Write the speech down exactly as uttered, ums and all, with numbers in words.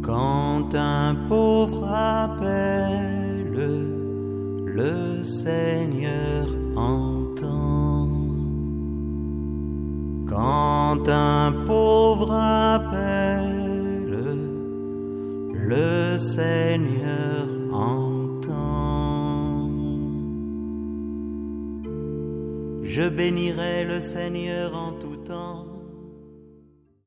Quand un pauvre appelle, le Seigneur entend. Quand un pauvre appelle, le Seigneur entend. Je bénirai le Seigneur en tout temps.